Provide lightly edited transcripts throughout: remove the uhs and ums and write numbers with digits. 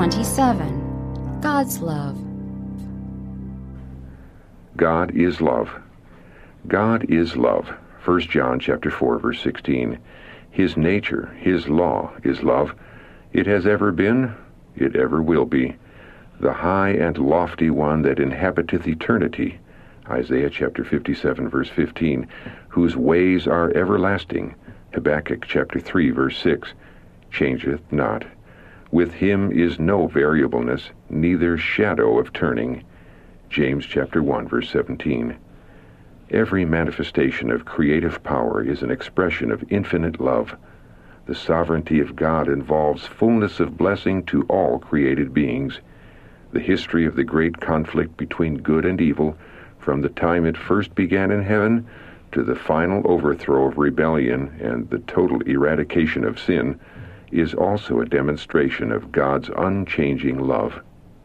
27. God's love. God is love. God is love. 1 John chapter 4, verse 16. His nature, his law is love. It has ever been, it ever will be. The high and lofty one that inhabiteth eternity, Isaiah chapter 57, verse 15, whose ways are everlasting, Habakkuk chapter 3, verse 6, changeth not. With him is no variableness, neither shadow of turning, James chapter 1, verse 17. Every manifestation of creative power is an expression of infinite love. The sovereignty of God involves fullness of blessing to all created beings. The history of the great conflict between good and evil, from the time it first began in heaven to the final overthrow of rebellion and the total eradication of sin, is also a demonstration of God's unchanging love.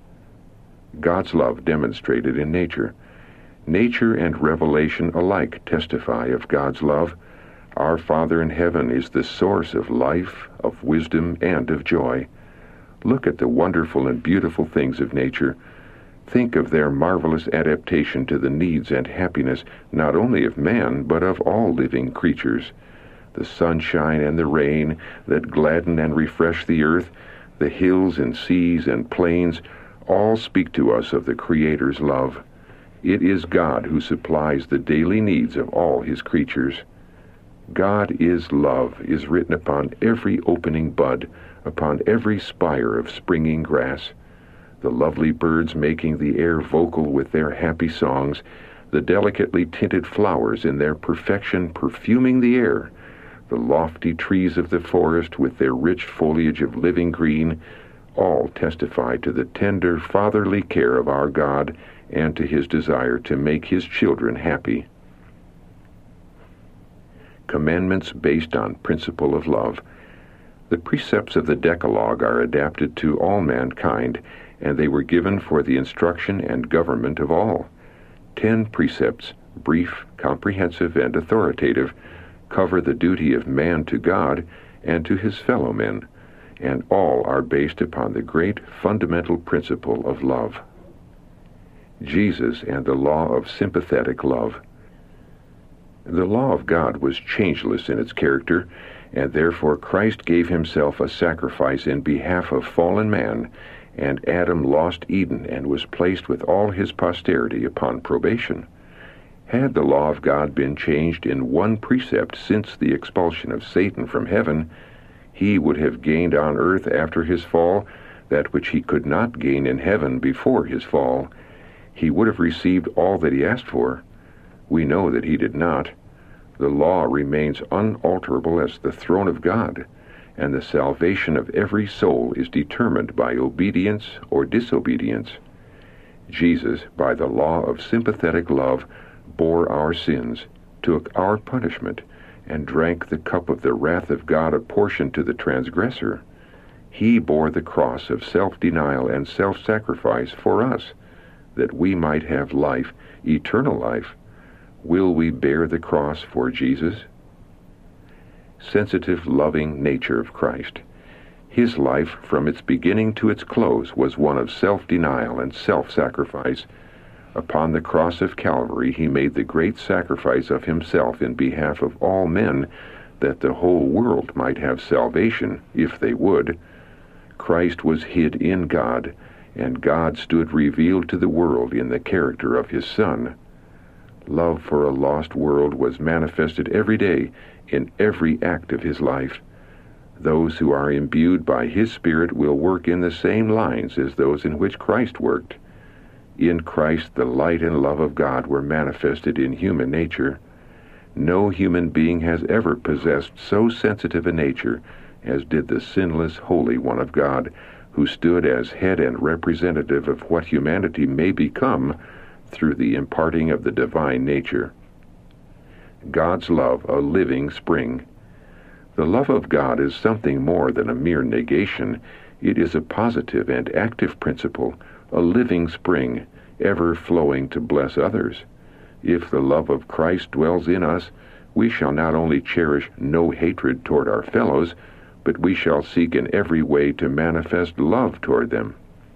God's love demonstrated in nature. Nature and revelation alike testify of God's love. Our Father in heaven is the source of life, of wisdom, and of joy. Look at the wonderful and beautiful things of nature. Think of their marvelous adaptation to the needs and happiness not only of man, but of all living creatures. The sunshine and the rain that gladden and refresh the earth, the hills and seas and plains, all speak to us of the Creator's love. It is God who supplies the daily needs of all his creatures. God is love is written upon every opening bud, upon every spire of springing grass. The lovely birds making the air vocal with their happy songs, the delicately tinted flowers in their perfection perfuming the air, the lofty trees of the forest with their rich foliage of living green, all testify to the tender fatherly care of our God and to his desire to make his children happy. Commandments based on principle of love. The precepts of the Decalogue are adapted to all mankind, and they were given for the instruction and government of all. 10 precepts, brief, comprehensive, and authoritative, cover the duty of man to God and to his fellow men, and all are based upon the great fundamental principle of love. Jesus and the law of sympathetic love. The law of God was changeless in its character, and therefore Christ gave himself a sacrifice in behalf of fallen man, and Adam lost Eden and was placed with all his posterity upon probation. Had the law of God been changed in one precept since the expulsion of Satan from heaven, he would have gained on earth after his fall that which he could not gain in heaven before his fall. He would have received all that he asked for. We know that he did not. The law remains unalterable as the throne of God, and the salvation of every soul is determined by obedience or disobedience. Jesus, by the law of sympathetic love, bore our sins, took our punishment, and drank the cup of the wrath of God apportioned to the transgressor. He bore the cross of self-denial and self-sacrifice for us, that we might have life, eternal life. Will we bear the cross for Jesus? Sensitive, loving nature of Christ. His life, from its beginning to its close, was one of self-denial and self-sacrifice. Upon the cross of Calvary, he made the great sacrifice of himself in behalf of all men, that the whole world might have salvation, if they would. Christ was hid in God, and God stood revealed to the world in the character of his Son. Love for a lost world was manifested every day in every act of his life. Those who are imbued by his Spirit will work in the same lines as those in which Christ worked. In Christ the light and love of God were manifested in human nature. No human being has ever possessed so sensitive a nature as did the sinless Holy One of God, who stood as head and representative of what humanity may become through the imparting of the divine nature. God's love, a living spring. The love of God is something more than a mere negation. It is a positive and active principle, a living spring, ever flowing to bless others. If the love of Christ dwells in us, we shall not only cherish no hatred toward our fellows, but we shall seek in every way to manifest love toward them.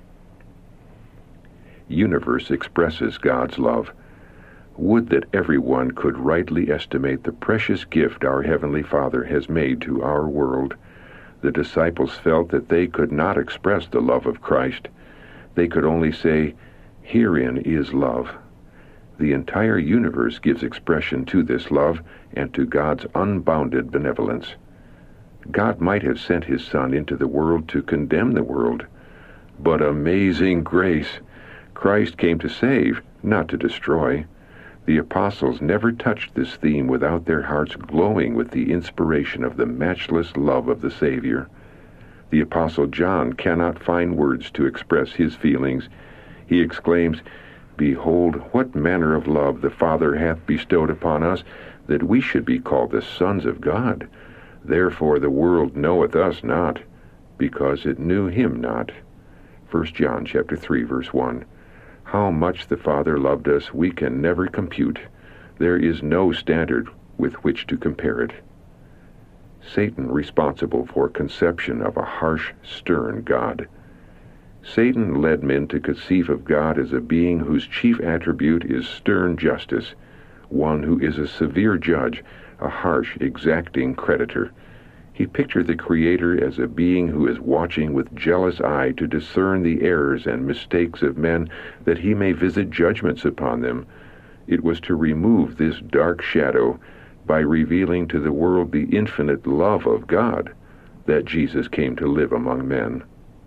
Universe expresses God's love. Would that everyone could rightly estimate the precious gift our Heavenly Father has made to our world. The disciples felt that they could not express the love of Christ. They could only say, "Herein is love." The entire universe gives expression to this love and to God's unbounded benevolence. God might have sent His Son into the world to condemn the world, but amazing grace! Christ came to save, not to destroy. The apostles never touched this theme without their hearts glowing with the inspiration of the matchless love of the Savior. The apostle John cannot find words to express his feelings. He exclaims, "Behold, what manner of love the Father hath bestowed upon us, that we should be called the sons of God. Therefore the world knoweth us not, because it knew Him not." 1 John chapter 3, verse 1. How much the Father loved us we can never compute. There is no standard with which to compare it. Satan responsible for conception of a harsh, stern God. Satan led men to conceive of God as a being whose chief attribute is stern justice, one who is a severe judge, a harsh, exacting creditor. He pictured the Creator as a being who is watching with jealous eye to discern the errors and mistakes of men, that He may visit judgments upon them. It was to remove this dark shadow by revealing to the world the infinite love of God that Jesus came to live among men.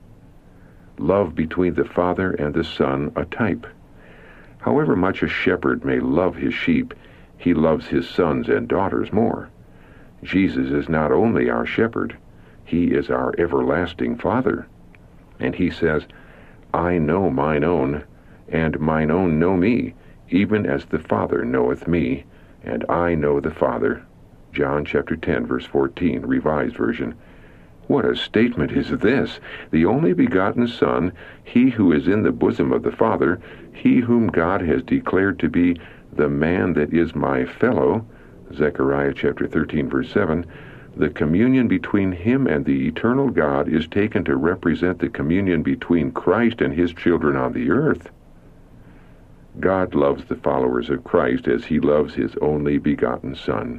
Love between the Father and the Son, a type. However much a shepherd may love his sheep, he loves his sons and daughters more. Jesus is not only our shepherd, He is our everlasting Father. And He says, "I know mine own, and mine own know me, even as the Father knoweth me, and I know the Father." John chapter 10, verse 14, Revised Version. What a statement is this! The only begotten Son, He who is in the bosom of the Father, He whom God has declared to be the man that is my fellow, Zechariah chapter 13, verse 7, the communion between Him and the eternal God is taken to represent the communion between Christ and His children on the earth. God loves the followers of Christ as He loves His only begotten Son.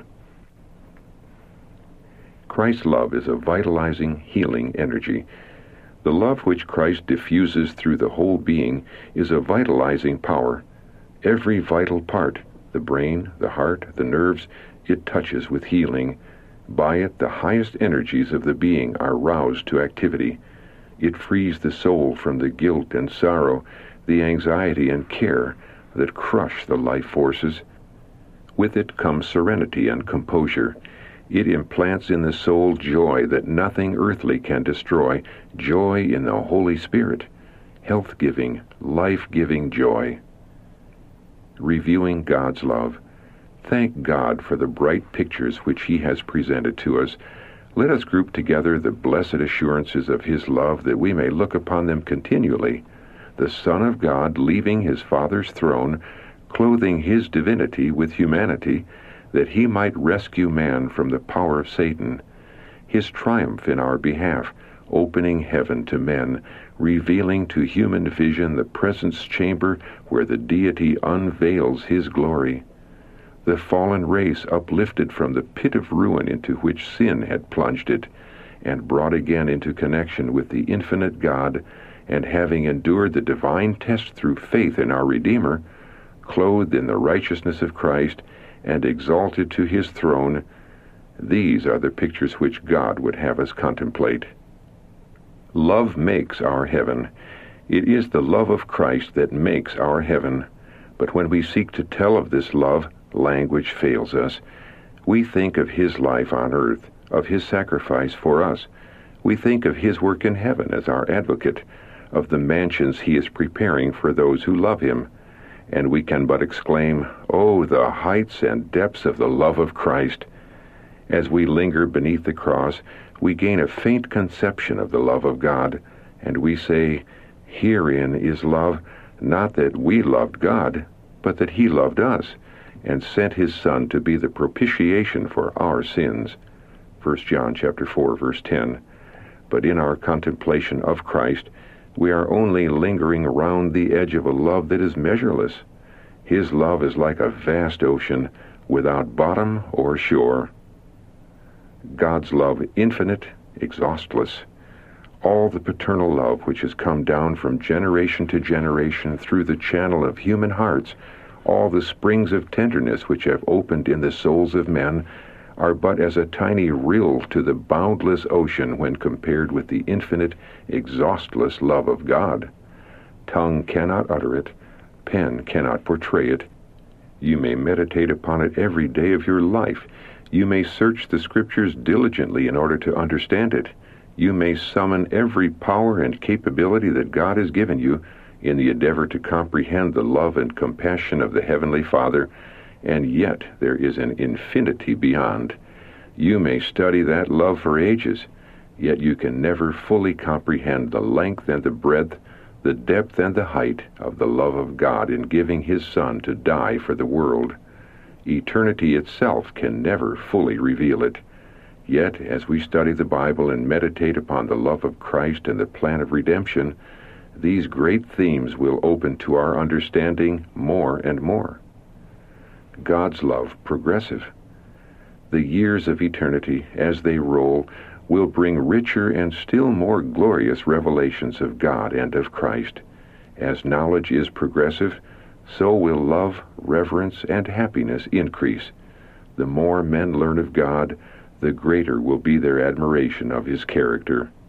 Christ's love is a vitalizing, healing energy. The love which Christ diffuses through the whole being is a vitalizing power. Every vital part, the brain, the heart, the nerves, it touches with healing. By it, the highest energies of the being are roused to activity. It frees the soul from the guilt and sorrow, the anxiety and care that crush the life forces. With it comes serenity and composure. It implants in the soul joy that nothing earthly can destroy, joy in the Holy Spirit, health-giving, life-giving joy. Reviewing God's love. Thank God for the bright pictures which He has presented to us. Let us group together the blessed assurances of His love that we may look upon them continually. The Son of God leaving His Father's throne, clothing His divinity with humanity, that He might rescue man from the power of Satan. His triumph in our behalf, opening heaven to men, revealing to human vision the presence chamber where the deity unveils His glory. The fallen race uplifted from the pit of ruin into which sin had plunged it, and brought again into connection with the infinite God, and having endured the divine test through faith in our Redeemer, clothed in the righteousness of Christ, and exalted to His throne, these are the pictures which God would have us contemplate. Love makes our heaven. It is the love of Christ that makes our heaven. But when we seek to tell of this love, language fails us. We think of His life on earth, of His sacrifice for us. We think of His work in heaven as our advocate, of the mansions He is preparing for those who love Him. And we can but exclaim, "Oh, the heights and depths of the love of Christ!" As we linger beneath the cross, we gain a faint conception of the love of God, and we say, "Herein is love, not that we loved God, but that He loved us, and sent His Son to be the propitiation for our sins." 1 John chapter 4, verse 10. But in our contemplation of Christ, we are only lingering around the edge of a love that is measureless. His love is like a vast ocean without bottom or shore. God's love infinite, exhaustless. All the paternal love which has come down from generation to generation through the channel of human hearts, all the springs of tenderness which have opened in the souls of men, are but as a tiny rill to the boundless ocean when compared with the infinite, exhaustless love of God. Tongue cannot utter it, pen cannot portray it. You may meditate upon it every day of your life. You may search the Scriptures diligently in order to understand it. You may summon every power and capability that God has given you in the endeavor to comprehend the love and compassion of the Heavenly Father, and yet there is an infinity beyond. You may study that love for ages, yet you can never fully comprehend the length and the breadth, the depth and the height of the love of God in giving His Son to die for the world. Eternity itself can never fully reveal it. Yet, as we study the Bible and meditate upon the love of Christ and the plan of redemption, these great themes will open to our understanding more and more. God's love, progressive. The years of eternity, as they roll, will bring richer and still more glorious revelations of God and of Christ. As knowledge is progressive, so will love, reverence, and happiness increase. The more men learn of God, the greater will be their admiration of His character.